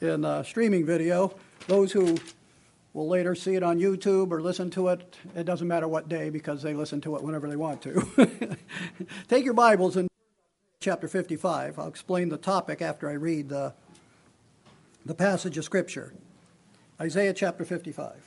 in streaming video. Those who will later see it on YouTube or listen to it, it doesn't matter what day because they listen to it whenever they want to. Take your Bibles and chapter 55. I'll explain the topic after I read the passage of Scripture. Isaiah chapter 55.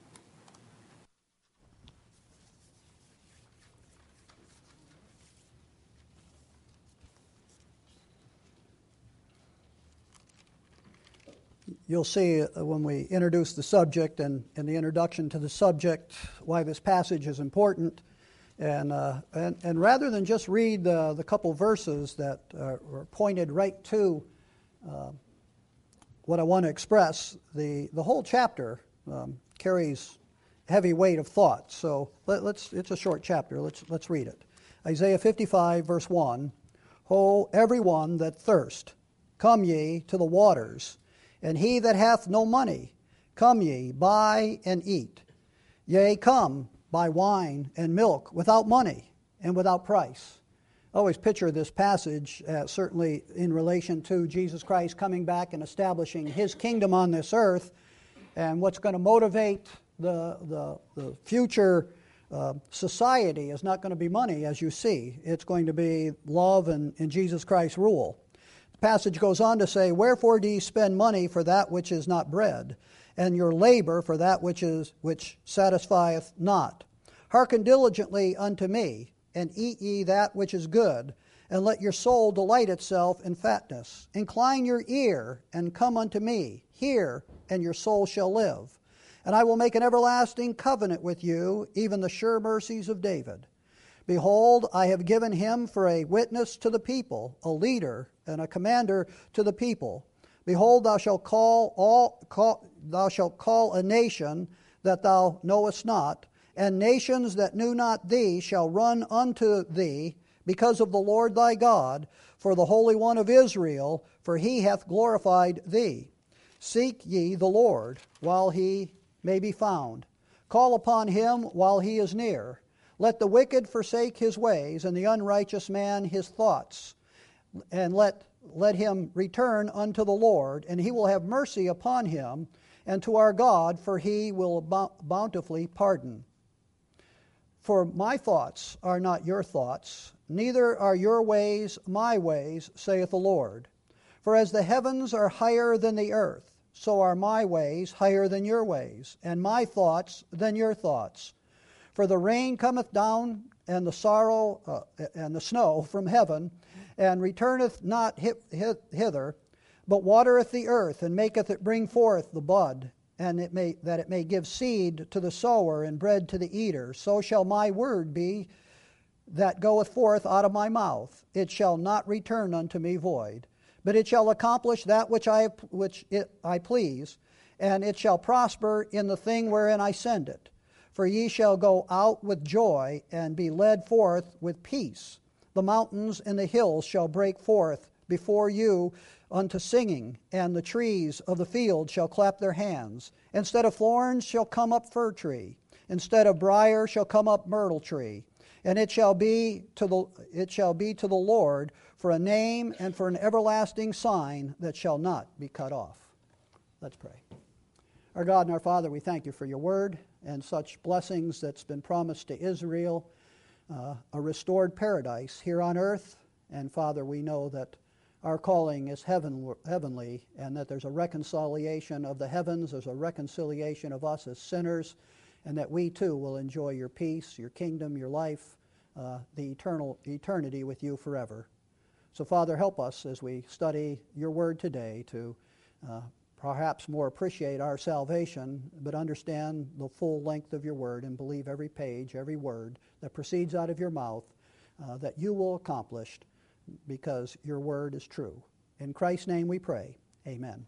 You'll see when we introduce the subject and the introduction to the subject why this passage is important. And rather than just read the couple verses that are pointed right to what I want to express, the whole chapter carries heavy weight of thought. So it's a short chapter. Let's read it. Isaiah 55, verse 1. Ho, everyone that thirst, come ye to the waters. And he that hath no money, come ye, buy and eat. Yea, come, buy wine and milk without money and without price. I always picture this passage, certainly in relation to Jesus Christ coming back and establishing His kingdom on this earth. And what's going to motivate the future society is not going to be money, as you see. It's going to be love and Jesus Christ's rule. Passage goes on to say, wherefore do ye spend money for that which is not bread, and your labor for that which satisfieth not? Hearken diligently unto me, and eat ye that which is good, and let your soul delight itself in fatness. Incline your ear, and come unto me. Hear, and your soul shall live. And I will make an everlasting covenant with you, even the sure mercies of David. Behold, I have given him for a witness to the people, a leader and a commander to the people. Behold, thou shalt call a nation that thou knowest not, and nations that knew not thee shall run unto thee, because of the Lord thy God, for the Holy One of Israel, for he hath glorified thee. Seek ye the Lord while he may be found. Call upon him while he is near. Let the wicked forsake his ways, and the unrighteous man his thoughts. And let him return unto the Lord, and he will have mercy upon him, and to our God, for he will bountifully pardon. For my thoughts are not your thoughts, neither are your ways my ways, saith the Lord. For as the heavens are higher than the earth, so are my ways higher than your ways, and my thoughts than your thoughts. For the rain cometh down, and the sorrow and the snow from heaven, and returneth not hither, but watereth the earth, and maketh it bring forth the bud, and that it may give seed to the sower and bread to the eater. So shall my word be that goeth forth out of my mouth. It shall not return unto me void, but it shall accomplish that which I please, and it shall prosper in the thing wherein I send it. For ye shall go out with joy, and be led forth with peace. The mountains and the hills shall break forth before you unto singing, and the trees of the field shall clap their hands. Instead of thorns shall come up fir tree, instead of briar shall come up myrtle tree. And it shall be to the Lord for a name and for an everlasting sign that shall not be cut off. Let's pray. Our God and our Father, we thank you for your word and such blessings that's been promised to Israel, a restored paradise here on earth. And Father, we know that our calling is heavenly, and that there's a reconciliation of the heavens, there's a reconciliation of us as sinners, and that we too will enjoy your peace, your kingdom, your life, the eternity with you forever. So Father, help us as we study your word today to perhaps more appreciate our salvation, but understand the full length of your word and believe every page, every word that proceeds out of your mouth that you will accomplish, because your word is true. In Christ's name we pray. Amen.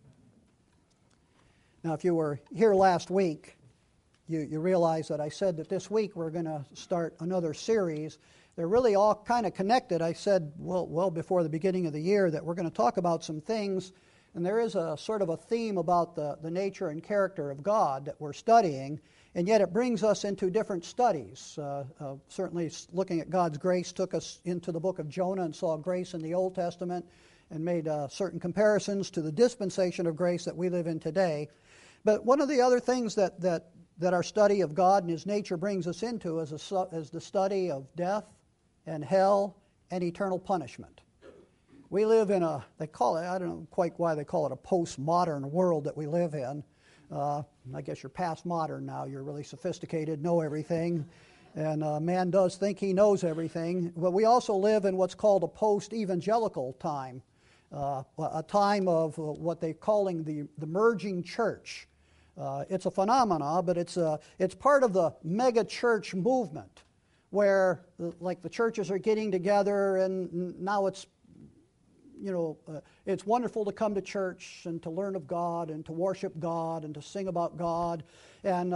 Now, if you were here last week, you realize that I said that this week we're going to start another series. They're really all kind of connected. I said well before the beginning of the year that we're going to talk about some things. And there is a sort of a theme about the nature and character of God that we're studying, and yet it brings us into different studies. Certainly looking at God's grace took us into the book of Jonah and saw grace in the Old Testament, and made certain comparisons to the dispensation of grace that we live in today. But one of the other things that our study of God and His nature brings us into is the study of death and hell and eternal punishment. We live in they call it, I don't know quite why they call it a postmodern world that we live in. I guess you're past modern now. You're really sophisticated, know everything. And man does think he knows everything. But we also live in what's called a post-evangelical time, a time of what they're calling the merging church. It's a phenomena, but it's part of the mega church movement, where like the churches are getting together, and now it's it's wonderful to come to church and to learn of God and to worship God and to sing about God, and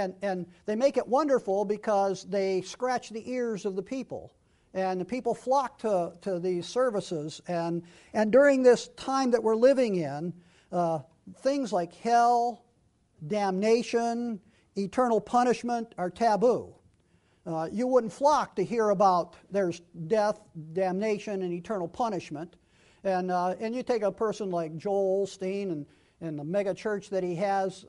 they make it wonderful because they scratch the ears of the people, and the people flock to these services, and during this time that we're living in, things like hell, damnation, eternal punishment are taboo. You wouldn't flock to hear about there's death, damnation, and eternal punishment. And you take a person like Joel Osteen and the mega church that he has,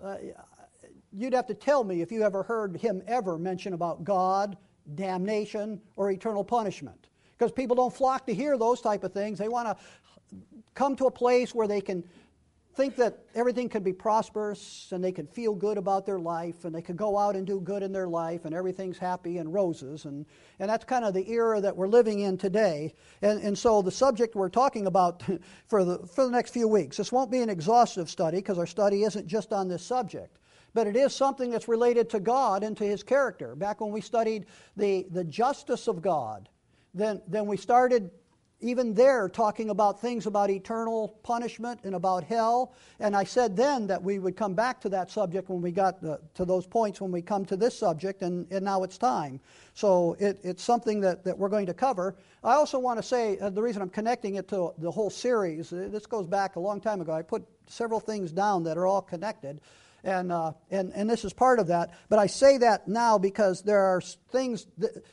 you'd have to tell me if you ever heard him ever mention about God, damnation, or eternal punishment. Because people don't flock to hear those type of things. They want to come to a place where they can think that everything can be prosperous and they can feel good about their life and they can go out and do good in their life and everything's happy and roses. And that's kind of the era that we're living in today. And so the subject we're talking about for the next few weeks, this won't be an exhaustive study because our study isn't just on this subject. But it is something that's related to God and to His character. Back when we studied the justice of God, then we started even there talking about things about eternal punishment and about hell. And I said then that we would come back to that subject when we got to those points when we come to this subject, and now it's time. So it's something that we're going to cover. I also want to say the reason I'm connecting it to the whole series, this goes back a long time ago. I put several things down that are all connected. And this is part of that. But I say that now because there are things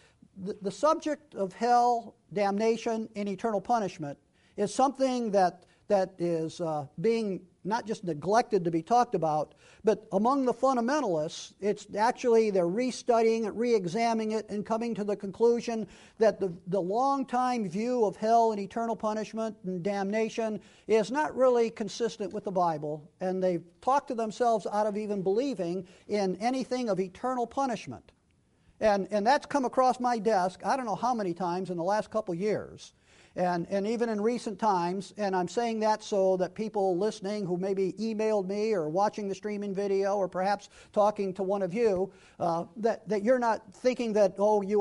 the subject of hell, damnation, and eternal punishment is something that is being not just neglected to be talked about, but among the fundamentalists, it's actually they're restudying it, re-examining it, and coming to the conclusion that the long-time view of hell and eternal punishment and damnation is not really consistent with the Bible, and they've talked to themselves out of even believing in anything of eternal punishment. And that's come across my desk, I don't know how many times in the last couple years, and even in recent times, and I'm saying that so that people listening who maybe emailed me or watching the streaming video or perhaps talking to one of you, that you're not thinking that,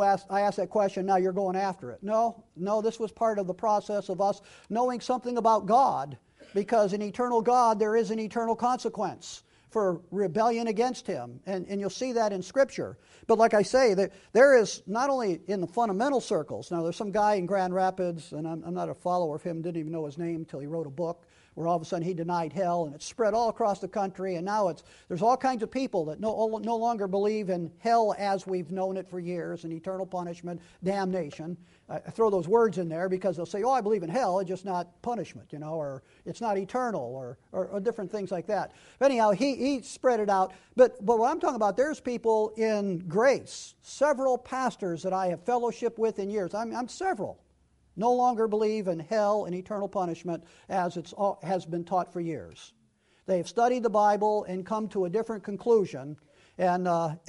I asked that question, now you're going after it. No, this was part of the process of us knowing something about God, because in eternal God there is an eternal consequence for rebellion against Him. And you'll see that in Scripture. But like I say, there is not only in the fundamental circles. Now, there's some guy in Grand Rapids, and I'm not a follower of him, didn't even know his name until he wrote a book, where all of a sudden he denied hell, and it's spread all across the country, and now there's all kinds of people that no longer believe in hell as we've known it for years, and eternal punishment, damnation. I throw those words in there because they'll say, I believe in hell, it's just not punishment, or it's not eternal, or different things like that. But anyhow, he spread it out. But what I'm talking about, there's people in Grace, several pastors that I have fellowship with in years. I'm several. No longer believe in hell and eternal punishment as it has been taught for years. They have studied the Bible and come to a different conclusion, and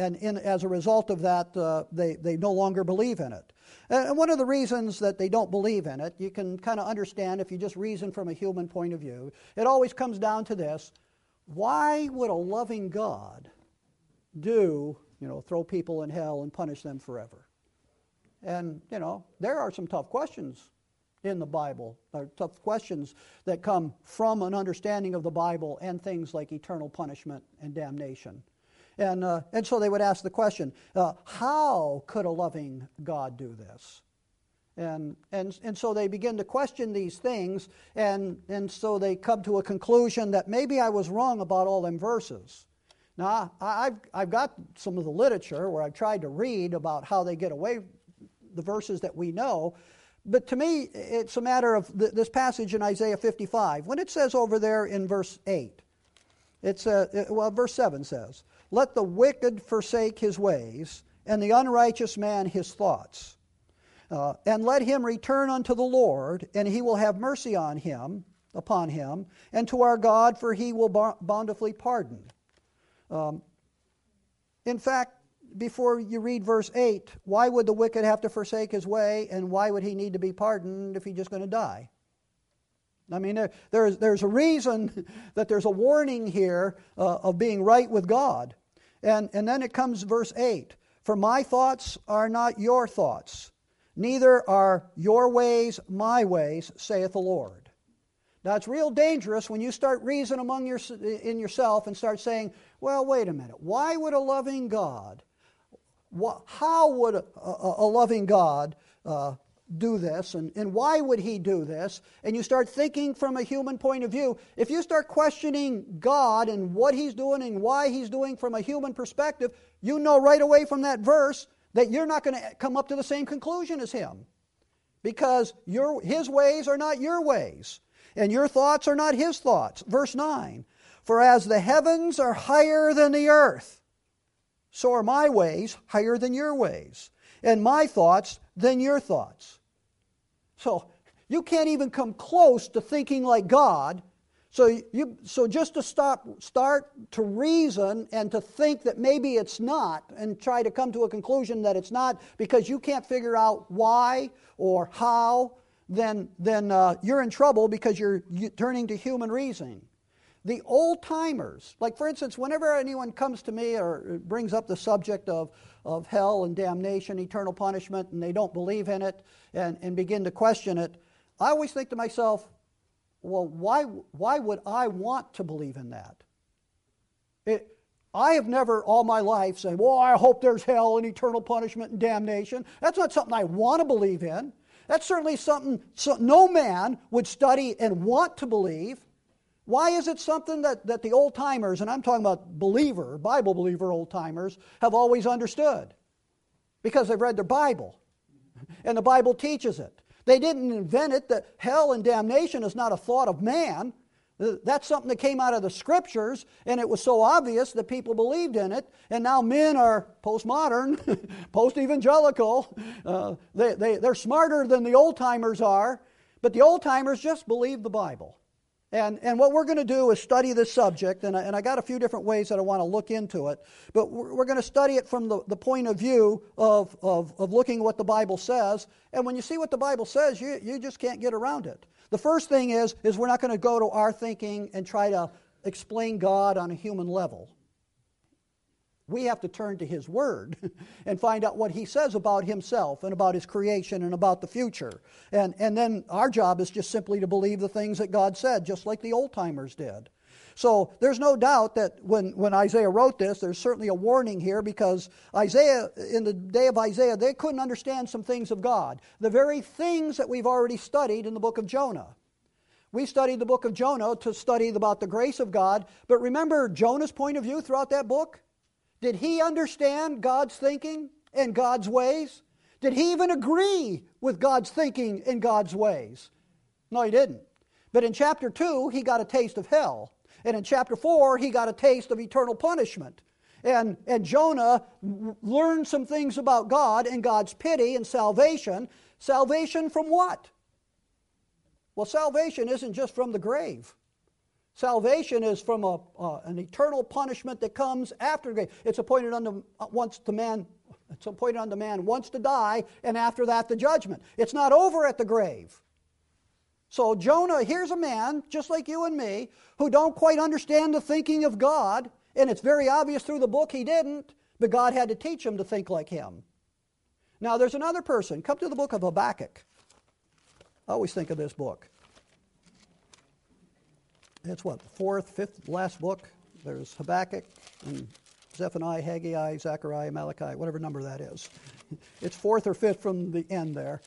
as a result of that, they no longer believe in it. And one of the reasons that they don't believe in it, you can kind of understand if you just reason from a human point of view. It always comes down to this: why would a loving God throw people in hell and punish them forever? And, there are some tough questions in the Bible, tough questions that come from an understanding of the Bible and things like eternal punishment and damnation. And so they would ask the question, how could a loving God do this? And so they begin to question these things, and so they come to a conclusion that maybe I was wrong about all them verses. Now, I've got some of the literature where I've tried to read about how they get away the verses that we know, But to me, it's a matter of this passage in Isaiah 55. When it says over there in verse 8, verse 7 says, "Let the wicked forsake his ways, and the unrighteous man his thoughts. And let him return unto the Lord, and he will have mercy upon him, and to our God, for he will bountifully pardon." In fact, before you read verse 8, why would the wicked have to forsake his way, and why would he need to be pardoned if he's just going to die? I mean, there's a reason that there's a warning here of being right with God. And then it comes verse 8, "For my thoughts are not your thoughts, neither are your ways my ways, saith the Lord." Now, it's real dangerous when you start reasoning in yourself and start saying, well, wait a minute, why would a loving God, how would a loving God do this, and why would he do this? And you start thinking from a human point of view. If you start questioning God and what he's doing and why he's doing from a human perspective, you know right away from that verse that you're not going to come up to the same conclusion as him. Because his ways are not your ways, and your thoughts are not his thoughts. Verse 9, "For as the heavens are higher than the earth, so are my ways higher than your ways, and my thoughts than your thoughts." So you can't even come close to thinking like God. So just to start to reason and to think that maybe it's not, and try to come to a conclusion that it's not because you can't figure out why or how, then you're in trouble because you're turning to human reasoning. The old timers, like for instance, whenever anyone comes to me or brings up the subject of hell and damnation, eternal punishment, and they don't believe in it and begin to question it, I always think to myself, well, why would I want to believe in that? I have never all my life said, well, I hope there's hell and eternal punishment and damnation. That's not something I want to believe in. That's certainly something no man would study and want to believe. Why is it something that the old-timers, and I'm talking about Bible believer old-timers, have always understood? Because they've read their Bible, and the Bible teaches it. They didn't invent it. That hell and damnation is not a thought of man. That's something that came out of the Scriptures, and it was so obvious that people believed in it. And now men are postmodern, post-evangelical. They're smarter than the old-timers are, but the old-timers just believe the Bible. And what we're going to do is study this subject, and I got a few different ways that I want to look into it, but we're going to study it from the point of view of looking at what the Bible says, and when you see what the Bible says, you just can't get around it. The first thing is we're not going to go to our thinking and try to explain God on a human level. We have to turn to His Word and find out what He says about Himself and about His creation and about the future. And then our job is just simply to believe the things that God said, just like the old-timers did. So there's no doubt that when Isaiah wrote this, there's certainly a warning here, because Isaiah, in the day of Isaiah, they couldn't understand some things of God. The very things that we've already studied in the book of Jonah. We studied the book of Jonah to study about the grace of God, but remember Jonah's point of view throughout that book? Did he understand God's thinking and God's ways? Did he even agree with God's thinking and God's ways? No, he didn't. But in chapter 2, he got a taste of hell. And in chapter 4, he got a taste of eternal punishment. And Jonah learned some things about God and God's pity and salvation. Salvation from what? Well, salvation isn't just from the grave. Salvation is from an eternal punishment that comes after the grave. It's appointed unto man once to die, and after that the judgment. It's not over at the grave. So Jonah, here's a man, just like you and me, who don't quite understand the thinking of God, and it's very obvious through the book he didn't, but God had to teach him to think like him. Now there's another person. Come to the book of Habakkuk. I always think of this book. It's what, the fourth, fifth, last book? There's Habakkuk and Zephaniah, Haggai, Zechariah, Malachi, whatever number that is. It's fourth or fifth from the end there.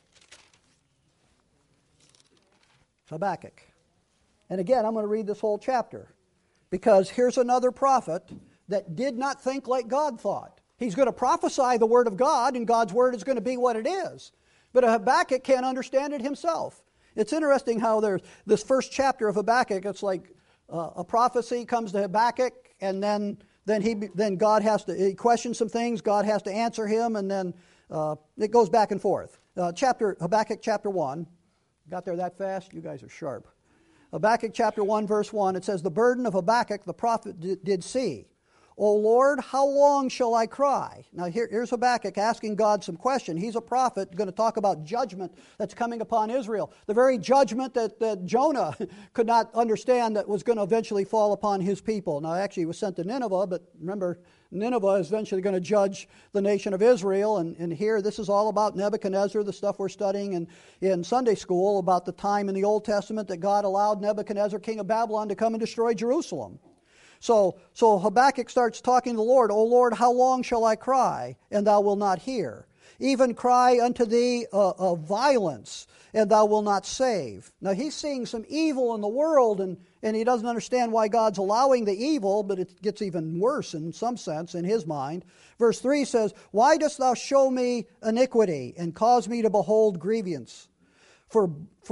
Habakkuk. And again, I'm going to read this whole chapter, because here's another prophet that did not think like God thought. He's going to prophesy the Word of God, and God's Word is going to be what it is. But Habakkuk can't understand it himself. It's interesting how there's this first chapter of Habakkuk, it's like a prophecy comes to Habakkuk, and then God has to, he questions some things, God has to answer him, and then it goes back and forth. Habakkuk chapter 1, got there that fast? You guys are sharp. Habakkuk chapter 1 verse 1, it says, "The burden of Habakkuk the prophet did see. O Lord, how long shall I cry?" Now here's Habakkuk asking God some question. He's a prophet going to talk about judgment that's coming upon Israel. The very judgment that Jonah could not understand that was going to eventually fall upon his people. Now actually he was sent to Nineveh, but remember Nineveh is eventually going to judge the nation of Israel. And here this is all about Nebuchadnezzar, the stuff we're studying in Sunday school about the time in the Old Testament that God allowed Nebuchadnezzar, king of Babylon, to come and destroy Jerusalem. So Habakkuk starts talking to the Lord, "O Lord, how long shall I cry, and thou wilt not hear? Even cry unto thee of violence, and thou wilt not save." Now he's seeing some evil in the world, and he doesn't understand why God's allowing the evil, but it gets even worse in some sense in his mind. Verse 3 says, "Why dost thou show me iniquity, and cause me to behold grievance? For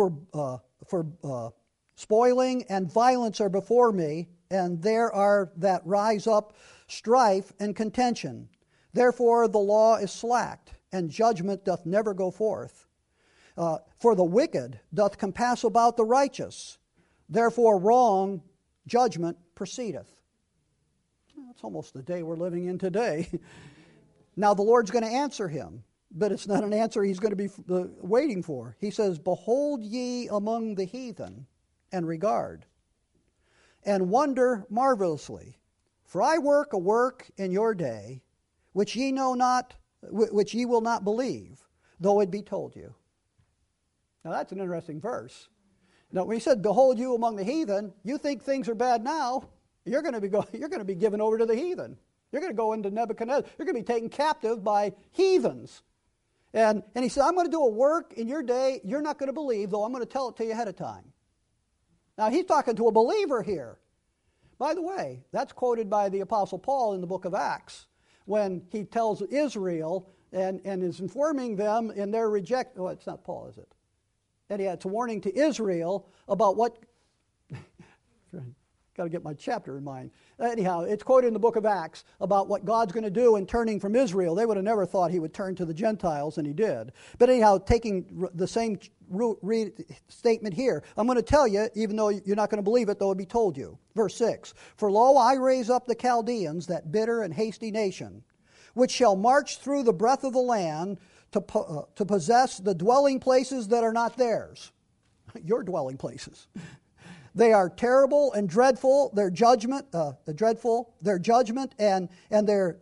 spoiling and violence are before me, and there are that rise up strife and contention. Therefore the law is slacked, and judgment doth never go forth. For the wicked doth compass about the righteous. Therefore wrong judgment proceedeth." That's almost the day we're living in today. Now the Lord's going to answer him, but it's not an answer he's going to be waiting for. He says, "Behold ye among the heathen, and regard, and wonder marvelously. For I work a work in your day, which ye know not, which ye will not believe, though it be told you." Now that's an interesting verse. Now when he said, "Behold you among the heathen," you think things are bad now. You're going to be given over to the heathen. You're going to go into Nebuchadnezzar. You're going to be taken captive by heathens. And he said, "I'm going to do a work in your day you're not going to believe, though I'm going to tell it to you ahead of time." Now, he's talking to a believer here. By the way, that's quoted by the Apostle Paul in the book of Acts when he tells Israel and is informing them in their oh, it's not Paul, is it? Anyhow, it's a warning to Israel about what... Got to get my chapter in mind. Anyhow, it's quoted in the book of Acts about what God's going to do in turning from Israel. They would have never thought he would turn to the Gentiles, and he did. But anyhow, taking the same statement here, I'm going to tell you, even though you're not going to believe it, though it be told you. Verse 6, "For lo, I raise up the Chaldeans, that bitter and hasty nation, which shall march through the breadth of the land to possess the dwelling places that are not theirs." Your dwelling places. "They are terrible and dreadful. Their judgment, and their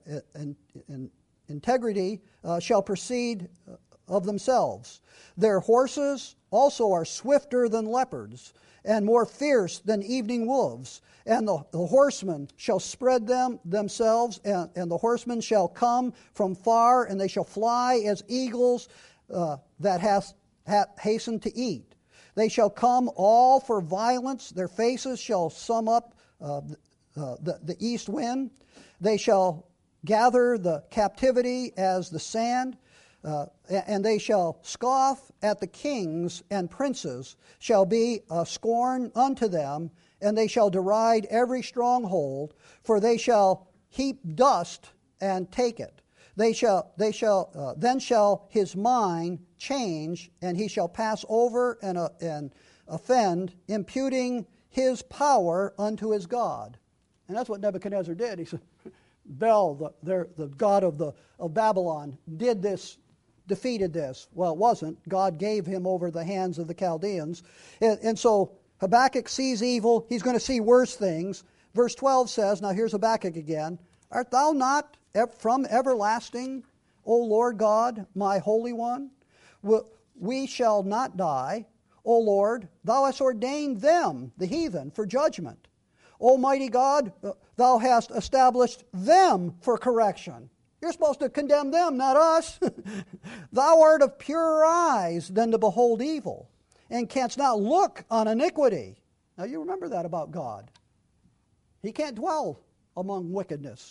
integrity shall proceed of themselves. Their horses also are swifter than leopards, and more fierce than evening wolves. And the horsemen shall spread themselves, and the horsemen shall come from far, and they shall fly as eagles that hasten to eat. They shall come all for violence. Their faces shall sum up the east wind. They shall gather the captivity as the sand, and they shall scoff at the kings, and princes shall be a scorn unto them, and they shall deride every stronghold, for they shall heap dust and take it. Then shall his mind change, and he shall pass over and offend, imputing his power unto his God." And that's what Nebuchadnezzar did. He said, Bel, the god of Babylon, did this, defeated this. Well, it wasn't. God gave him over the hands of the Chaldeans. And so Habakkuk sees evil. He's going to see worse things. Verse 12 says, now here's Habakkuk again, "Art thou not from everlasting, O Lord God, my Holy One? We shall not die. O Lord, thou hast ordained them, the heathen, for judgment. Almighty God, thou hast established them for correction." You're supposed to condemn them, not us. "Thou art of purer eyes than to behold evil, and canst not look on iniquity." Now you remember that about God. He can't dwell among wickedness.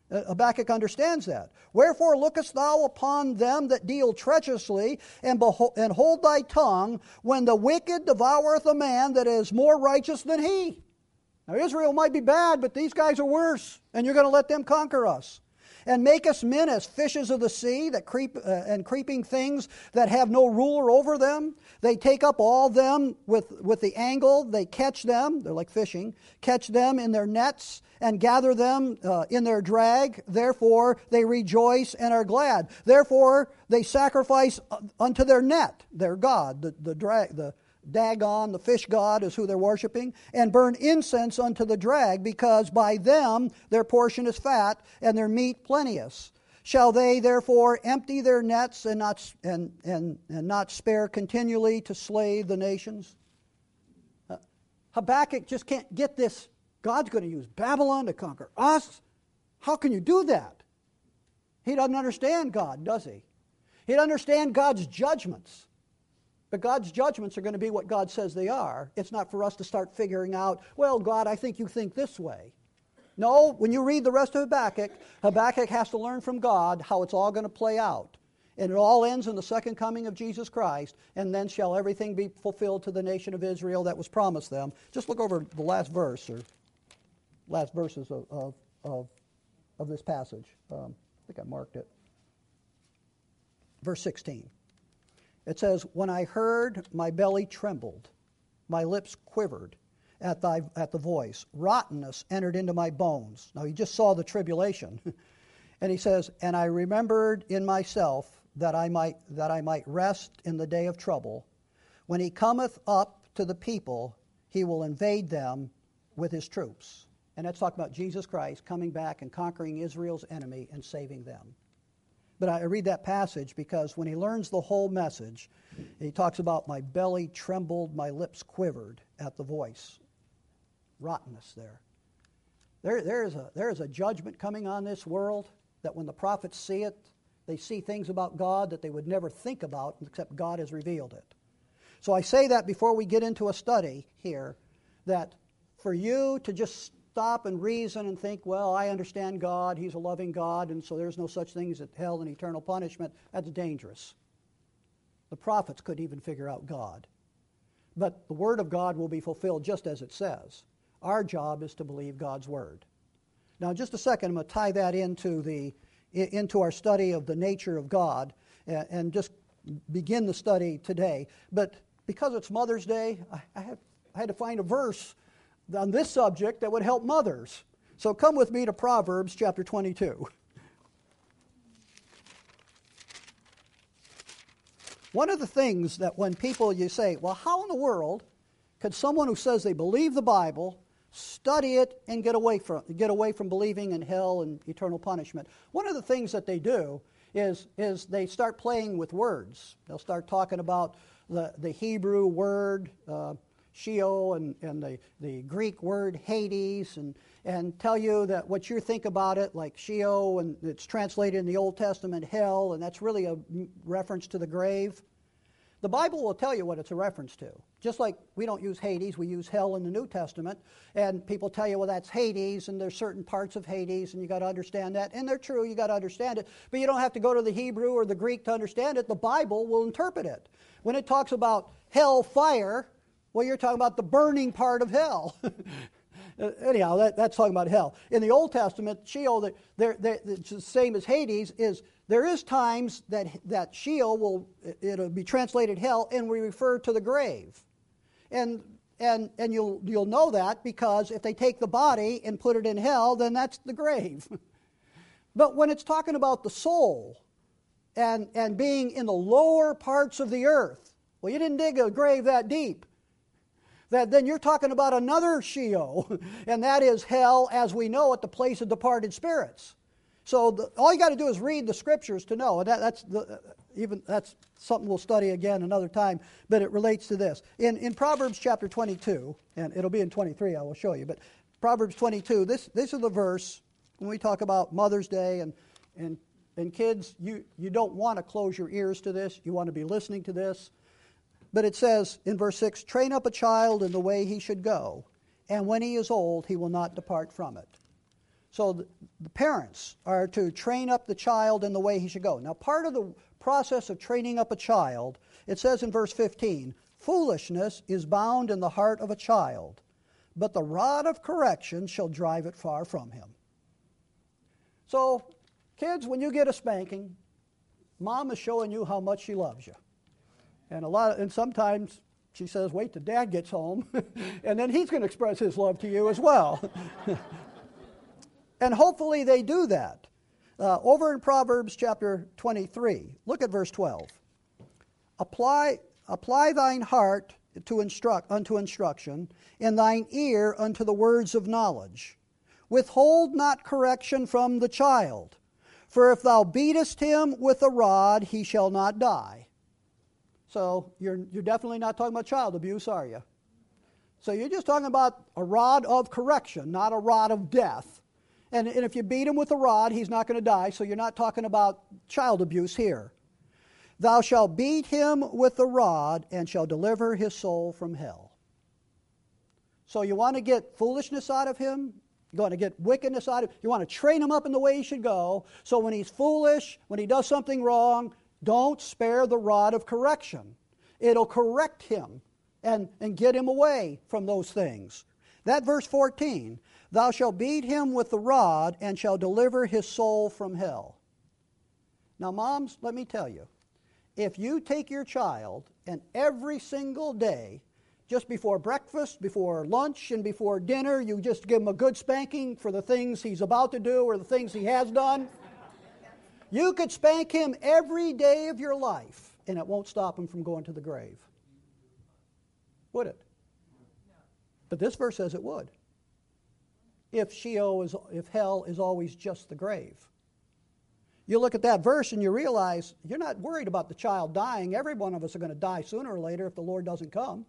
Habakkuk understands that. Wherefore lookest thou upon them that deal treacherously, and hold thy tongue, when the wicked devoureth a man that is more righteous than he. Now Israel might be bad, but these guys are worse, and you're going to let them conquer us. And make us men as fishes of the sea, that and creeping things that have no ruler over them. They take up all them with the angle. They catch them, they're like fishing, catch them in their nets, and gather them in their drag. Therefore they rejoice and are glad. Therefore they sacrifice unto their net, their god, the Dagon, the fish god, is who they're worshiping, and burn incense unto the drag, because by them their portion is fat, and their meat plenteous. Shall they therefore empty their nets and not spare continually to slay the nations? Habakkuk just can't get this. God's going to use Babylon to conquer us. How can you do that? He doesn't understand God, does he? He doesn't understand God's judgments. But God's judgments are going to be what God says they are. It's not for us to start figuring out, well, God, I think you think this way. No, when you read the rest of Habakkuk, Habakkuk has to learn from God how it's all going to play out. And it all ends in the second coming of Jesus Christ, and then shall everything be fulfilled to the nation of Israel that was promised them. Just look over the last verse, or last verses of this passage. I think I marked it. Verse 16. It says, when I heard, my belly trembled, my lips quivered at the voice. Rottenness entered into my bones. Now he just saw the tribulation. And he says, and I remembered in myself that I might rest in the day of trouble. When he cometh up to the people, he will invade them with his troops. And that's talking about Jesus Christ coming back and conquering Israel's enemy and saving them. But I read that passage because when he learns the whole message, he talks about my belly trembled, my lips quivered at the voice. Rottenness there. There is a judgment coming on this world that when the prophets see it, they see things about God that they would never think about except God has revealed it. So I say that before we get into a study here, that for you to just stop and reason and think, well, I understand God, He's a loving God, and so there's no such thing as hell and eternal punishment, that's dangerous. The prophets couldn't even figure out God. But the Word of God will be fulfilled just as it says. Our job is to believe God's Word. Now, in just a second, I'm going to tie that into our study of the nature of God and just begin the study today. But because it's Mother's Day, I had to find a verse on this subject that would help mothers. So come with me to Proverbs chapter 22. One of the things that when people, you say, well, how in the world could someone who says they believe the Bible study it and get away from believing in hell and eternal punishment? One of the things that they do is they start playing with words. They'll start talking about the Hebrew word Sheol and the Greek word Hades, and tell you that what you think about it, like Sheol, and it's translated in the Old Testament hell, and that's really a reference to the grave. The Bible will tell you what it's a reference to. Just like we don't use Hades, we use hell in the New Testament, and people tell you, well, that's Hades, and there's certain parts of Hades, and you got to understand that, and they're true, you got to understand it, but you don't have to go to the Hebrew or the Greek to understand it. The Bible will interpret it. When it talks about hell fire, well, you're talking about the burning part of hell. Anyhow, that's talking about hell. In the Old Testament, Sheol, it's the same as Hades, there is times that Sheol it'll be translated hell, and we refer to the grave. And you'll know that because if they take the body and put it in hell, then that's the grave. But when it's talking about the soul and being in the lower parts of the earth, well, you didn't dig a grave that deep. Then you're talking about another Sheol, and that is hell as we know it, the place of departed spirits. So all you got to do is read the Scriptures to know, and that's something we'll study again another time, but it relates to this. In Proverbs chapter 22, and it'll be in 23, I will show you, but Proverbs 22, this is the verse when we talk about Mother's Day, and kids, you don't want to close your ears to this, you want to be listening to this. But it says in verse 6, train up a child in the way he should go, and when he is old, he will not depart from it. So the parents are to train up the child in the way he should go. Now, part of the process of training up a child, it says in verse 15, foolishness is bound in the heart of a child, but the rod of correction shall drive it far from him. So, kids, when you get a spanking, mom is showing you how much she loves you. And sometimes she says, wait till Dad gets home, and then he's going to express his love to you as well. And hopefully they do that. Over in Proverbs chapter 23, look at verse 12. Apply thine heart unto instruction, and thine ear unto the words of knowledge. Withhold not correction from the child, for if thou beatest him with a rod, he shall not die. So you're definitely not talking about child abuse, are you? So you're just talking about a rod of correction, not a rod of death. And if you beat him with a rod, he's not going to die, so you're not talking about child abuse here. Thou shalt beat him with a rod, and shall deliver his soul from hell. So you want to get foolishness out of him? You want to get wickedness out of him? You want to train him up in the way he should go, so when he's foolish, when he does something wrong, don't spare the rod of correction. It'll correct him and get him away from those things. That verse 14, thou shalt beat him with the rod, and shall deliver his soul from hell. Now, moms, let me tell you, if you take your child and every single day, just before breakfast, before lunch, and before dinner, you just give him a good spanking for the things he's about to do or the things he has done, you could spank him every day of your life, and it won't stop him from going to the grave. Would it? But this verse says it would. If hell is always just the grave. You look at that verse and you realize you're not worried about the child dying. Every one of us are going to die sooner or later if the Lord doesn't come.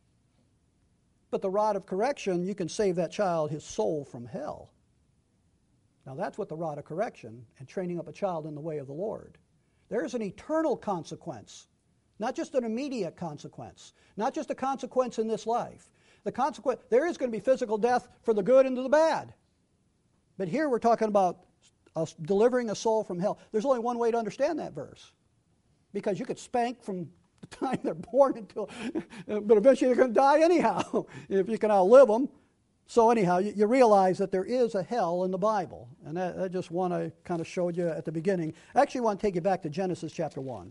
But the rod of correction, you can save that child his soul from hell. Now that's what the rod of correction and training up a child in the way of the Lord. There is an eternal consequence, not just an immediate consequence, not just a consequence in this life. The consequence, there is going to be physical death for the good and the bad. But here we're talking about delivering a soul from hell. There's only one way to understand that verse. Because you could spank from the time they're born until, but eventually they're going to die anyhow, if you can outlive them. So anyhow, you realize that there is a hell in the Bible. And I just want to kind of show you at the beginning. I actually want to take you back to Genesis chapter 1.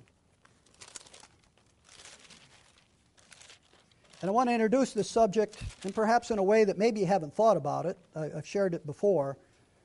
And I want to introduce this subject, and perhaps in a way that maybe you haven't thought about it. I've shared it before.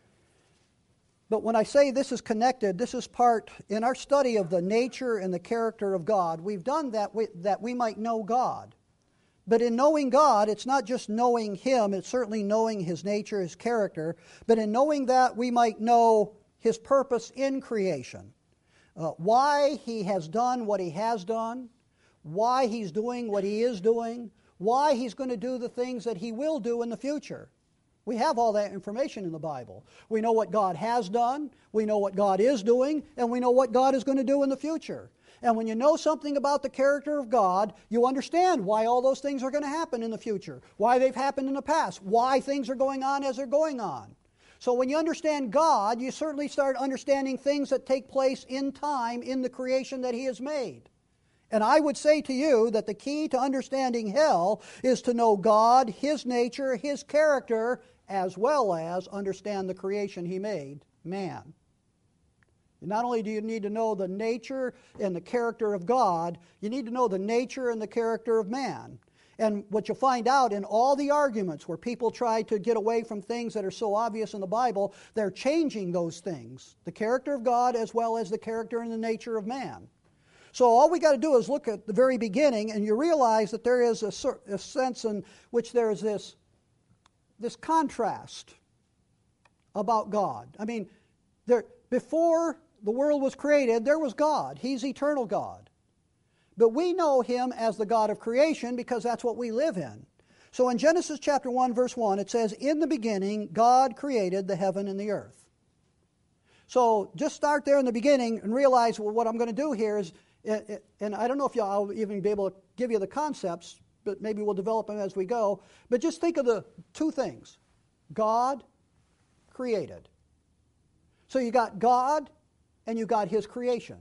But when I say this is connected, this is part, in our study of the nature and the character of God, we've done that we might know God. But in knowing God, it's not just knowing Him, it's certainly knowing His nature, His character, but in knowing that we might know His purpose in creation. Why He has done what He has done, why He's doing what He is doing, why He's going to do the things that He will do in the future. We have all that information in the Bible. We know what God has done, we know what God is doing, and we know what God is going to do in the future. And when you know something about the character of God, you understand why all those things are going to happen in the future, why they've happened in the past, why things are going on as they're going on. So when you understand God, you certainly start understanding things that take place in time in the creation that He has made. And I would say to you that the key to understanding hell is to know God, His nature, His character, as well as understand the creation He made, man. Not only do you need to know the nature and the character of God, you need to know the nature and the character of man. And what you'll find out in all the arguments where people try to get away from things that are so obvious in the Bible, they're changing those things, the character of God as well as the character and the nature of man. So all we got to do is look at the very beginning, and you realize that there is a sense in which there is this contrast about God. I mean, before the world was created, there was God. He's eternal God. But we know Him as the God of creation because that's what we live in. So in Genesis chapter 1, verse 1, it says, "In the beginning, God created the heaven and the earth." So just start there in the beginning and realize, well, what I'm going to do here is, and I don't know if I'll even be able to give you the concepts, but maybe we'll develop them as we go. But just think of the two things: God created. So you got God and you got His creation.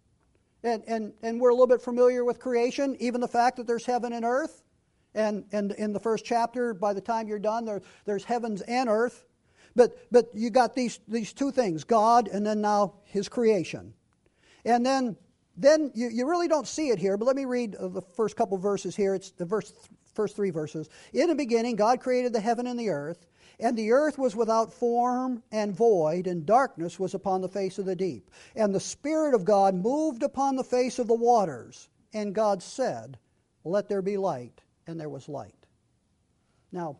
And we're a little bit familiar with creation, even the fact that there's heaven and earth. And in the first chapter, by the time you're done, there's heavens and earth. But you got these two things, God and then now His creation. And then you really don't see it here, but let me read the first couple verses here. It's the first three verses. In the beginning, God created the heaven and the earth, and the earth was without form and void, and darkness was upon the face of the deep. And the Spirit of God moved upon the face of the waters. And God said, "Let there be light," and there was light. Now,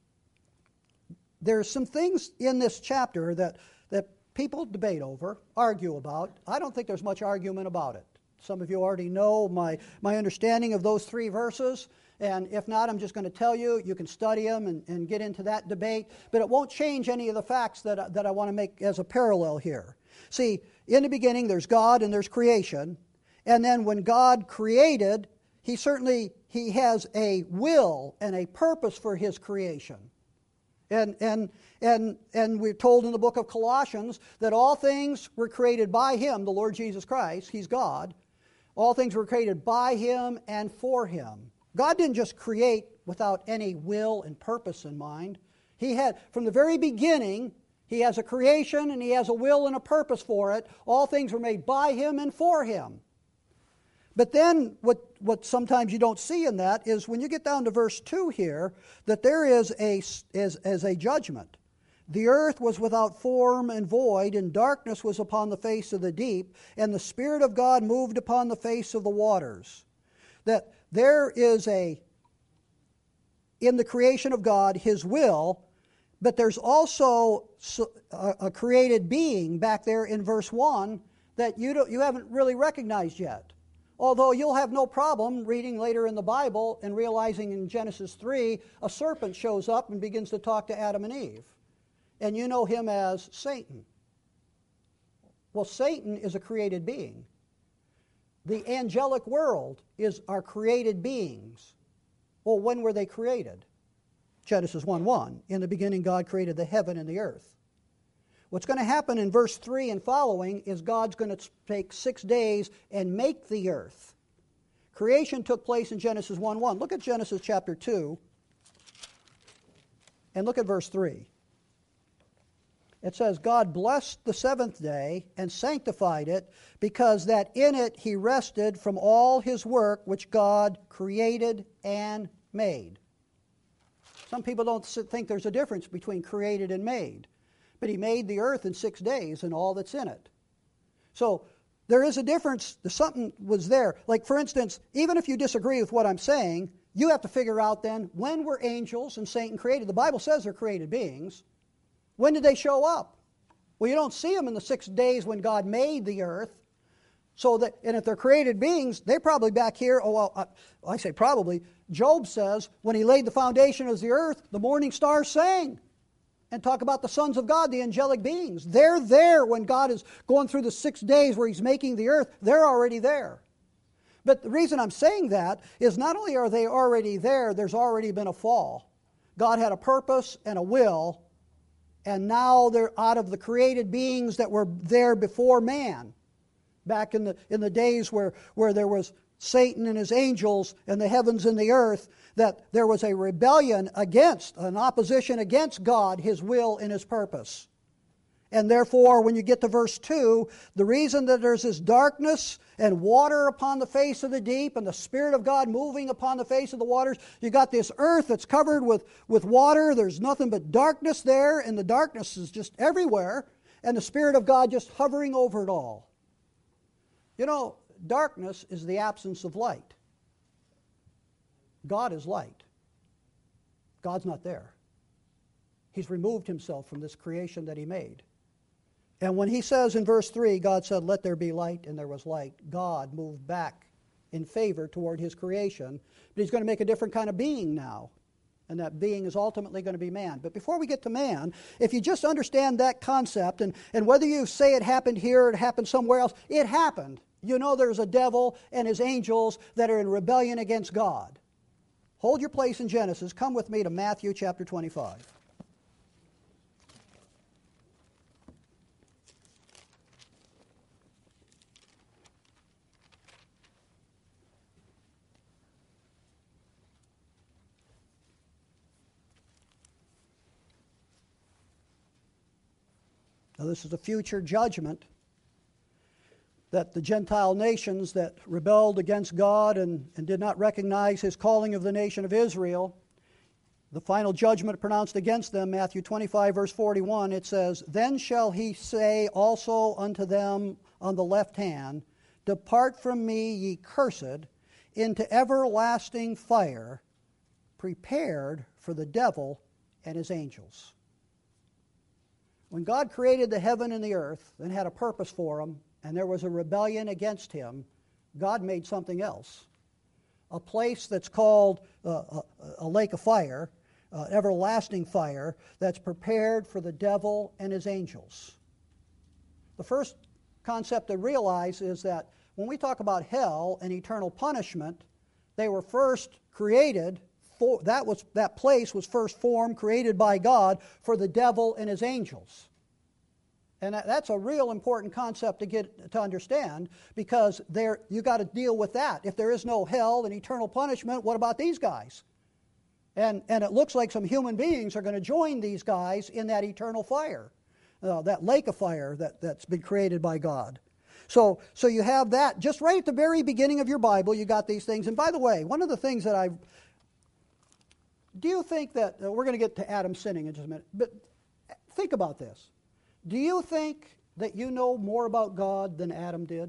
there's some things in this chapter that people debate over, argue about. I don't think there's much argument about it. Some of you already know my understanding of those three verses, and if not, I'm just going to tell you. You can study them and get into that debate, but it won't change any of the facts that I want to make as a parallel here. See, in the beginning, there's God and there's creation, and then when God created, He has a will and a purpose for His creation. And we're told in the book of Colossians that all things were created by Him, the Lord Jesus Christ. He's God. All things were created by Him and for Him. God didn't just create without any will and purpose in mind. He had, from the very beginning, He has a creation and He has a will and a purpose for it. All things were made by Him and for Him. But then what sometimes you don't see in that is when you get down to verse 2 here, that there is a judgment. The earth was without form and void, and darkness was upon the face of the deep, and the Spirit of God moved upon the face of the waters. That there is in the creation of God, His will, but there's also a created being back there in verse 1 that you haven't really recognized yet. Although you'll have no problem reading later in the Bible and realizing in Genesis 3, a serpent shows up and begins to talk to Adam and Eve. And you know him as Satan. Well, Satan is a created being. The angelic world are created beings. Well, when were they created? Genesis 1:1. In the beginning, God created the heaven and the earth. What's going to happen in verse 3 and following is God's going to take 6 days and make the earth. Creation took place in Genesis 1:1. Look at Genesis chapter 2 and look at verse 3. It says, God blessed the seventh day and sanctified it, because that in it He rested from all His work which God created and made. Some people don't think there's a difference between created and made. But He made the earth in 6 days and all that's in it. So there is a difference. Something was there. Like, for instance, even if you disagree with what I'm saying, you have to figure out then, when were angels and Satan created? The Bible says they're created beings. When did they show up? Well, you don't see them in the 6 days when God made the earth. And if they're created beings, they're probably back here. I say probably. Job says, when he laid the foundation of the earth, the morning stars sang. And talk about the sons of God, the angelic beings. They're there when God is going through the 6 days where He's making the earth. They're already there. But the reason I'm saying that is not only are they already there, there's already been a fall. God had a purpose and a will, and now they're out of the created beings that were there before man. Back in the days where there was Satan and his angels and the heavens and the earth, that there was a rebellion an opposition against God, His will, and His purpose. And therefore, when you get to verse 2, the reason that there's this darkness and water upon the face of the deep and the Spirit of God moving upon the face of the waters, you got this earth that's covered with water. There's nothing but darkness there, and the darkness is just everywhere, and the Spirit of God just hovering over it all. You know, darkness is the absence of light. God is light. God's not there. He's removed Himself from this creation that He made. And when He says in verse 3, God said, let there be light, and there was light, God moved back in favor toward His creation. But He's going to make a different kind of being now. And that being is ultimately going to be man. But before we get to man, if you just understand that concept, and whether you say it happened here or it happened somewhere else, it happened. You know there's a devil and his angels that are in rebellion against God. Hold your place in Genesis. Come with me to Matthew chapter 25. Now, this is a future judgment that the Gentile nations that rebelled against God and did not recognize his calling of the nation of Israel, the final judgment pronounced against them, Matthew 25, verse 41, it says, "Then shall he say also unto them on the left hand, Depart from me, ye cursed, into everlasting fire, prepared for the devil and his angels." When God created the heaven and the earth and had a purpose for them, and there was a rebellion against him, God made something else. A place that's called a lake of fire, everlasting fire, that's prepared for the devil and his angels. The first concept to realize is that when we talk about hell and eternal punishment, they were first created, that place was first formed, created by God for the devil and his angels. And that's a real important concept to understand, because you got to deal with that. If there is no hell and eternal punishment, what about these guys? And it looks like some human beings are going to join these guys in that eternal fire, that lake of fire that's been created by God. So you have that just right at the very beginning of your Bible. You got these things. And by the way, one of the things that do you think that we're going to get to Adam sinning in just a minute? But think about this. Do you think that you know more about God than Adam did?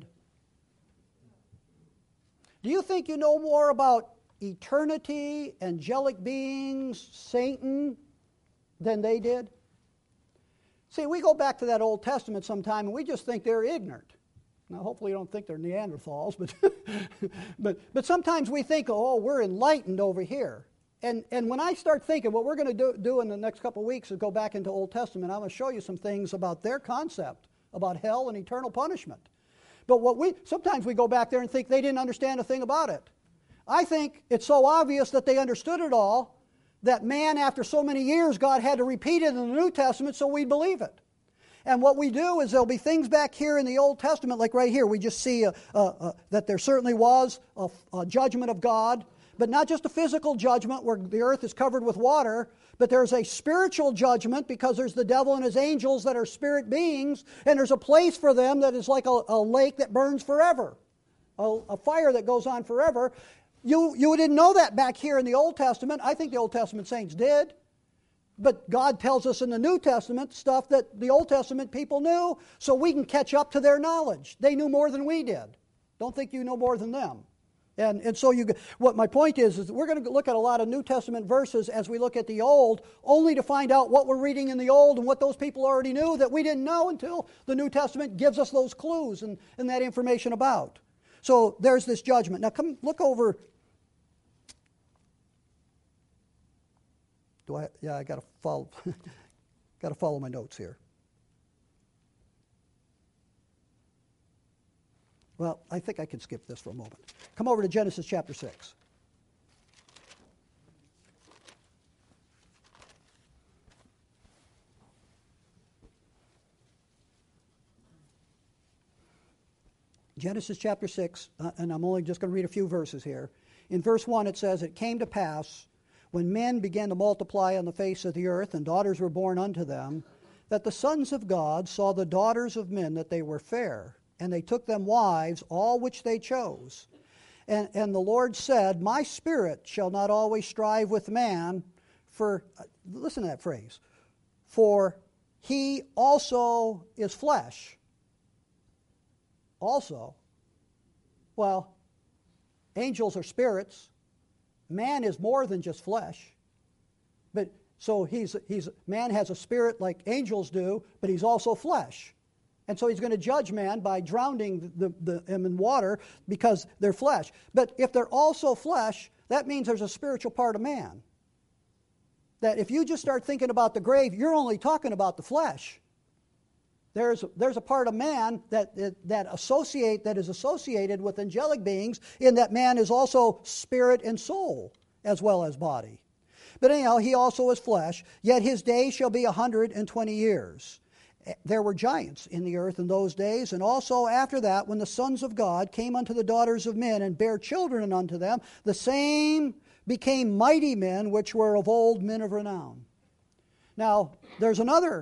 Do you think you know more about eternity, angelic beings, Satan, than they did? See, we go back to that Old Testament sometime and we just think they're ignorant. Now, hopefully you don't think they're Neanderthals, but sometimes we think, oh, we're enlightened over here. And when I start thinking, what we're going to do in the next couple of weeks is go back into Old Testament. I'm going to show you some things about their concept, about hell and eternal punishment. But sometimes we go back there and think they didn't understand a thing about it. I think it's so obvious that they understood it all, that man, after so many years, God had to repeat it in the New Testament so we believe it. And what we do is there'll be things back here in the Old Testament, like right here, we just see that there certainly was a judgment of God, but not just a physical judgment where the earth is covered with water, but there's a spiritual judgment because there's the devil and his angels that are spirit beings, and there's a place for them that is like a lake that burns forever, a fire that goes on forever. You didn't know that back here in the Old Testament. I think the Old Testament saints did. But God tells us in the New Testament stuff that the Old Testament people knew, so we can catch up to their knowledge. They knew more than we did. Don't think you know more than them. And so what my point is we're going to look at a lot of New Testament verses as we look at the Old, only to find out what we're reading in the Old and what those people already knew that we didn't know until the New Testament gives us those clues and that information about. So there's this judgment. Now come look over. I got to follow. Got to follow my notes here. Well, I think I can skip this for a moment. Come over to Genesis chapter 6. Genesis chapter 6, and I'm only just going to read a few verses here. In verse 1 it says, "It came to pass, when men began to multiply on the face of the earth, and daughters were born unto them, that the sons of God saw the daughters of men that they were fair, and they took them wives, all which they chose. And the Lord said, My spirit shall not always strive with man, for," listen to that phrase, "for he also is flesh." Also. Well, angels are spirits. Man is more than just flesh. But so man has a spirit like angels do, but he's also flesh. And so he's going to judge man by drowning them in water because they're flesh. But if they're also flesh, that means there's a spiritual part of man. That if you just start thinking about the grave, you're only talking about the flesh. There's a part of man that is associated with angelic beings, in that man is also spirit and soul as well as body. But anyhow, he also is flesh, yet his days shall be 120 years. There were giants in the earth in those days, and also after that, when the sons of God came unto the daughters of men, and bare children unto them, the same became mighty men, which were of old men of renown. Now, there's another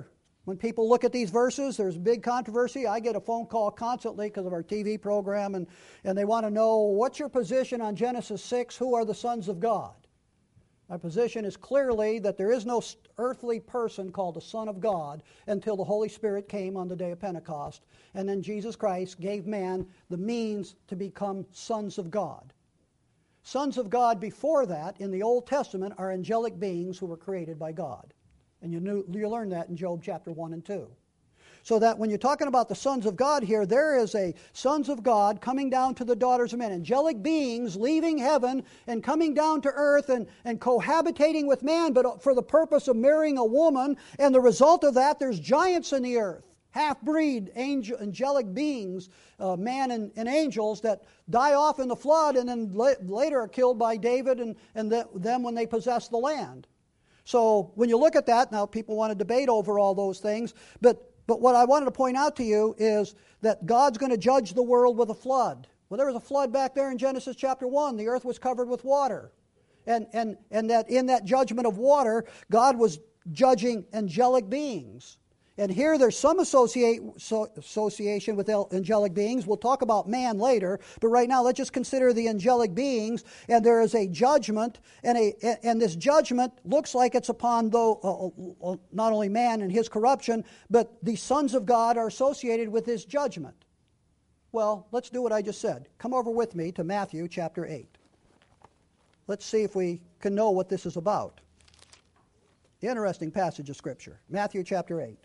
When people look at these verses, there's big controversy. I get a phone call constantly because of our TV program, and they want to know, what's your position on Genesis 6? Who are the sons of God? My position is clearly that there is no earthly person called the Son of God until the Holy Spirit came on the day of Pentecost, and then Jesus Christ gave man the means to become sons of God. Sons of God before that, in the Old Testament, are angelic beings who were created by God. And you learn that in Job chapter 1 and 2. So that when you're talking about the sons of God here, there is a sons of God coming down to the daughters of men. Angelic beings leaving heaven and coming down to earth and cohabitating with man, but for the purpose of marrying a woman. And the result of that, there's giants in the earth. Half-breed angelic beings, man and angels, that die off in the flood and then later are killed by David and them when they possess the land. So when you look at that, now people want to debate over all those things, but what I wanted to point out to you is that God's going to judge the world with a flood. Well, there was a flood back there in Genesis chapter 1. The earth was covered with water. And that in that judgment of water, God was judging angelic beings. And here there's some association with angelic beings. We'll talk about man later, but right now let's just consider the angelic beings. And there is a judgment, and this judgment looks like it's upon not only man and his corruption, but the sons of God are associated with this judgment. Well, let's do what I just said. Come over with me to Matthew chapter 8. Let's see if we can know what this is about. Interesting passage of Scripture. Matthew chapter 8.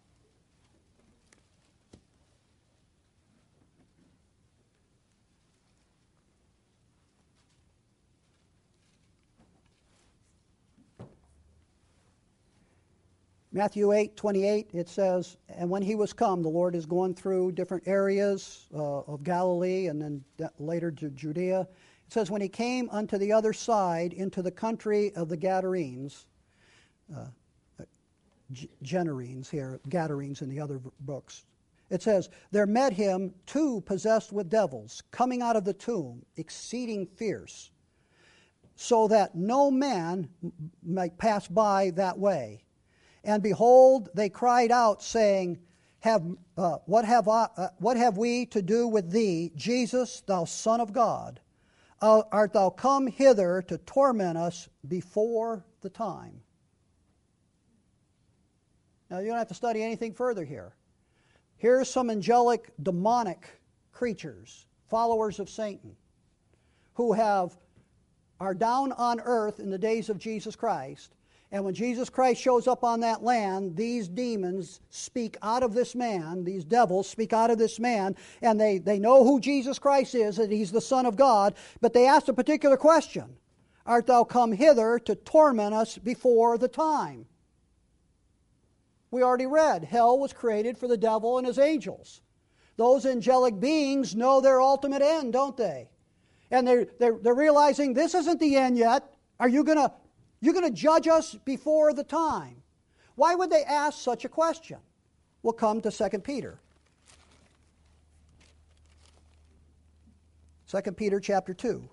Matthew 8:28, it says, and when he was come, the Lord is going through different areas of Galilee and then later to Judea. It says, when he came unto the other side into the country of the Gadarenes, Gadarenes here, Gadarenes in the other books. It says, there met him two possessed with devils, coming out of the tomb, exceeding fierce, so that no man might pass by that way. And behold, they cried out, saying, what have we to do with thee, Jesus, thou Son of God? Art thou come hither to torment us before the time? Now, you don't have to study anything further here. Here's some angelic, demonic creatures, followers of Satan, who are down on earth in the days of Jesus Christ. And when Jesus Christ shows up on that land, these demons speak out of this man, these devils speak out of this man, and they know who Jesus Christ is, that he's the Son of God, but they ask a particular question. Art thou come hither to torment us before the time? We already read, hell was created for the devil and his angels. Those angelic beings know their ultimate end, don't they? And they're realizing this isn't the end yet. You're going to judge us before the time. Why would they ask such a question? We'll come to 2 Peter. 2 Peter chapter 2.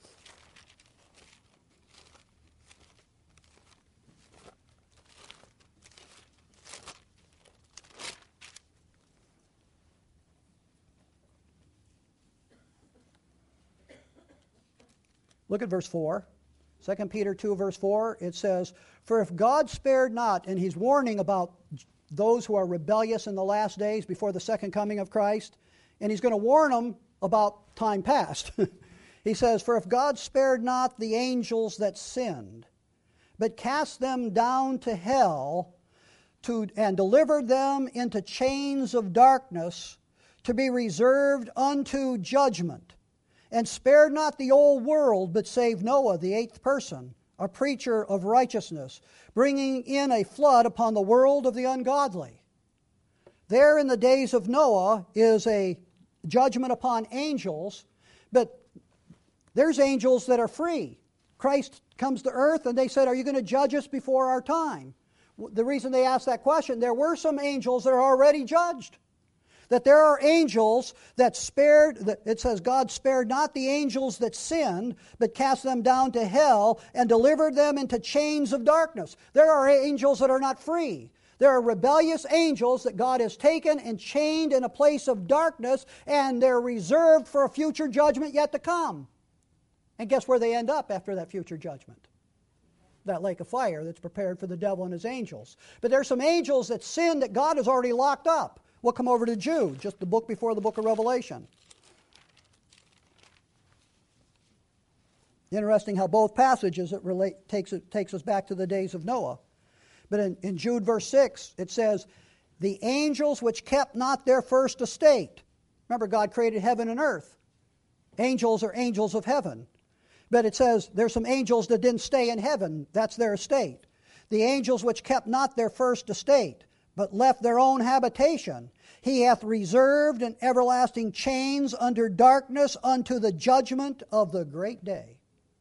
Look at verse 4. 2 Peter 2, verse 4, it says, for if God spared not, and he's warning about those who are rebellious in the last days before the second coming of Christ, and he's going to warn them about time past. He says, for if God spared not the angels that sinned, but cast them down to hell, and delivered them into chains of darkness, to be reserved unto judgment, and spared not the old world, but saved Noah, the eighth person, a preacher of righteousness, bringing in a flood upon the world of the ungodly. There in the days of Noah is a judgment upon angels, but there's angels that are free. Christ comes to earth and they said, are you going to judge us before our time? The reason they asked that question, there were some angels that are already judged. That there are angels that it says, God spared not the angels that sinned, but cast them down to hell and delivered them into chains of darkness. There are angels that are not free. There are rebellious angels that God has taken and chained in a place of darkness, and they're reserved for a future judgment yet to come. And guess where they end up after that future judgment? That lake of fire that's prepared for the devil and his angels. But there's some angels that sin that God has already locked up. We'll come over to Jude, just the book before the book of Revelation. Interesting how both passages takes us back to the days of Noah. But in Jude verse 6, it says, the angels which kept not their first estate. Remember, God created heaven and earth. Angels are angels of heaven. But it says there's some angels that didn't stay in heaven. That's their estate. The angels which kept not their first estate, but left their own habitation, he hath reserved in everlasting chains under darkness unto the judgment of the great day.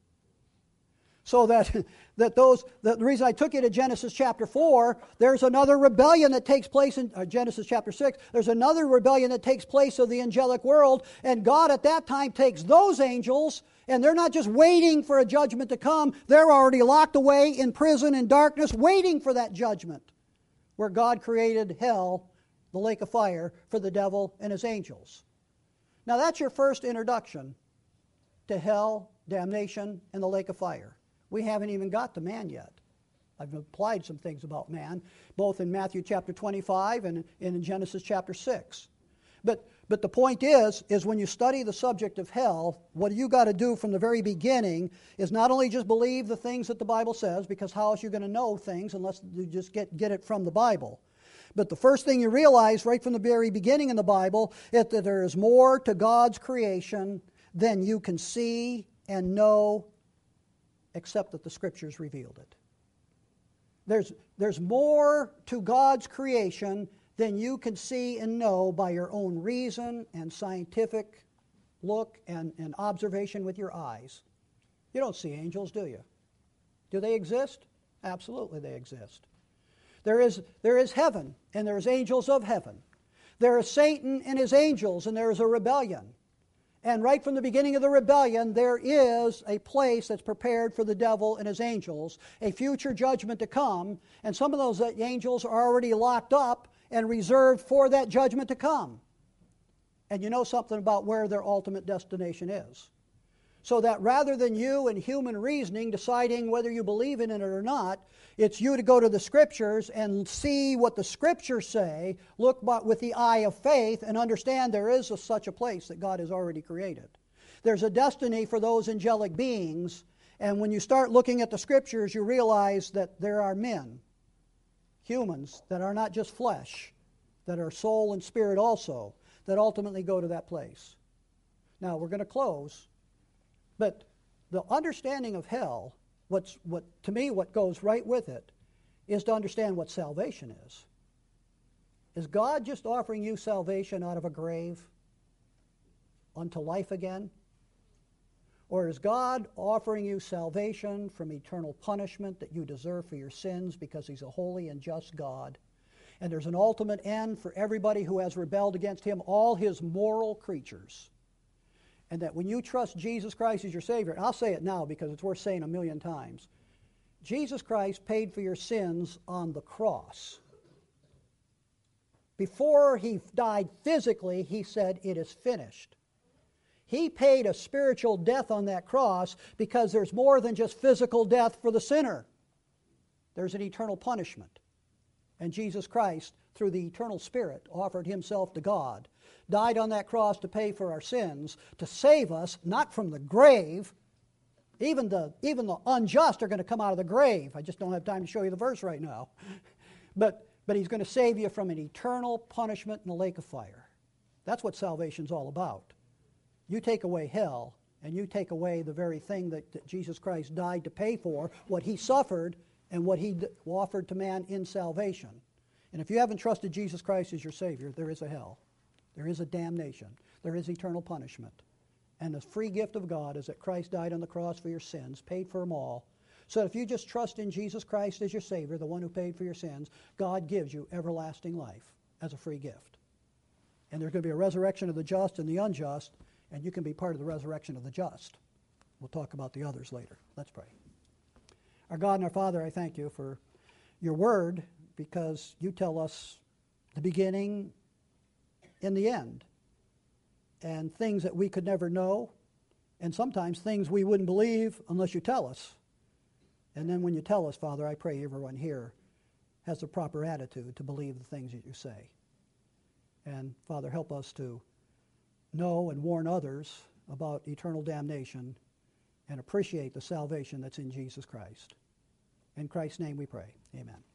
So the reason I took you to Genesis chapter 4, there's another rebellion that takes place in Genesis chapter 6. There's another rebellion that takes place of the angelic world, and God at that time takes those angels, and they're not just waiting for a judgment to come. They're already locked away in prison in darkness, waiting for that judgment, where God created hell, the lake of fire, for the devil and his angels. Now that's your first introduction to hell, damnation, and the lake of fire. We haven't even got to man yet. I've applied some things about man, both in Matthew chapter 25 and in Genesis chapter 6. But the point is when you study the subject of hell, what you got to do from the very beginning is not only just believe the things that the Bible says, because how else are you going to know things unless you just get it from the Bible? But the first thing you realize right from the very beginning in the Bible is that there is more to God's creation than you can see and know, except that the Scriptures revealed it. There's more to God's creation than you can see and know by your own reason and scientific look and observation with your eyes. You don't see angels, do you? Do they exist? Absolutely they exist. There is heaven, and there's angels of heaven. There is Satan and his angels, and there is a rebellion. And right from the beginning of the rebellion, there is a place that's prepared for the devil and his angels, a future judgment to come, and some of those angels are already locked up and reserved for that judgment to come. And you know something about where their ultimate destination is. So that rather than you and human reasoning deciding whether you believe in it or not, it's you to go to the Scriptures and see what the Scriptures say, look with the eye of faith, and understand there is such a place that God has already created. There's a destiny for those angelic beings, and when you start looking at the Scriptures, you realize that there are men, humans, that are not just flesh, that are soul and spirit also, that ultimately go to that place. Now, we're going to close. But the understanding of hell, what goes right with it, is to understand what salvation is. Is God just offering you salvation out of a grave unto life again? Or is God offering you salvation from eternal punishment that you deserve for your sins because He's a holy and just God? And there's an ultimate end for everybody who has rebelled against Him, all His moral creatures. And that when you trust Jesus Christ as your Savior, and I'll say it now because it's worth saying a million times, Jesus Christ paid for your sins on the cross. Before He died physically, He said, "It is finished." He paid a spiritual death on that cross because there's more than just physical death for the sinner. There's an eternal punishment. And Jesus Christ, through the eternal Spirit, offered Himself to God, died on that cross to pay for our sins, to save us, not from the grave. Even the unjust are going to come out of the grave. I just don't have time to show you the verse right now. But He's going to save you from an eternal punishment in the lake of fire. That's what salvation's all about. You take away hell, and you take away the very thing that Jesus Christ died to pay for, what He suffered and what He offered to man in salvation. And if you haven't trusted Jesus Christ as your Savior, there is a hell. There is a damnation. There is eternal punishment. And the free gift of God is that Christ died on the cross for your sins, paid for them all. So if you just trust in Jesus Christ as your Savior, the one who paid for your sins, God gives you everlasting life as a free gift. And there's going to be a resurrection of the just and the unjust, and you can be part of the resurrection of the just. We'll talk about the others later. Let's pray. Our God and our Father, I thank You for Your word because you tell us the beginning and the end, and things that we could never know, and sometimes things we wouldn't believe unless you tell us. And then when you tell us, Father, I pray everyone here has the proper attitude to believe the things that you say. And Father, help us to know and warn others about eternal damnation and appreciate the salvation that's in Jesus Christ. In Christ's name we pray. Amen.